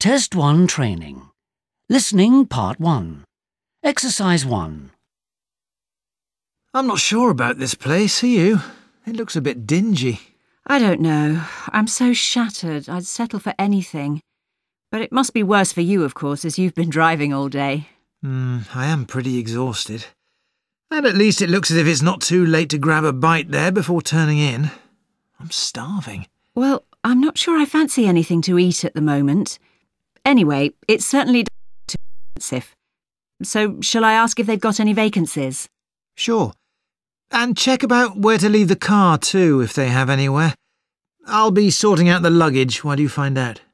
Test 1 training. Listening Part 1. Exercise 1. I'm not sure about this place, are you? It looks a bit dingy. I don't know. I'm so shattered, I'd settle for anything. But it must be worse for you, of course, as you've been driving all day. I am pretty exhausted. And at least it looks as if it's not too late to grab a bite there before turning in. I'm starving. Well, I'm not sure I fancy anything to eat at the moment. Anyway, it's certainly too expensive. So, shall I ask if they've got any vacancies? Sure. And check about where to leave the car too, if they have anywhere. I'll be sorting out the luggage while you find out.